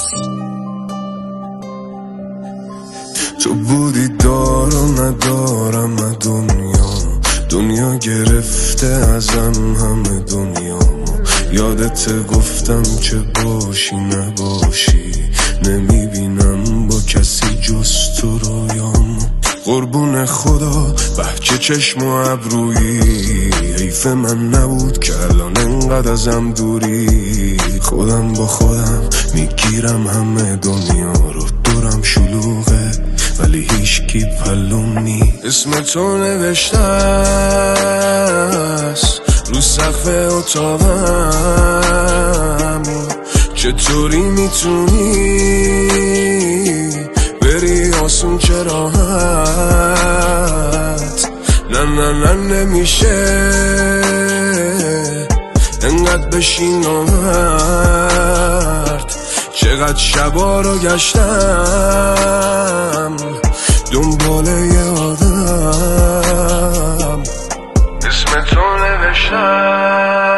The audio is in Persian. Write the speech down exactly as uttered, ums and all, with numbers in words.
تو بودی دار و ندارم دنیا، دنیا گرفته ازم همه دنیامو. یادت گفتم چه باشی نباشی، نمیبینم با کسی جز تو رویامو. قربون خدا بهچه چشم و ابرویی، حیف من نبود که الان انقدر ازم دوری. خودم با خودم میگیرم همه دنیا رو، دورم شلوغه ولی هیچ کی پلوم نی. اسم تو نوشته است رو سقف اتاقم، چطوری میتونی بری آسون چه راحت؟ نه نه نه نمیشه انقدر بشین نامرد. چقدر شبا رو گشتم دنبال یه آدم، اسم تو نوشتم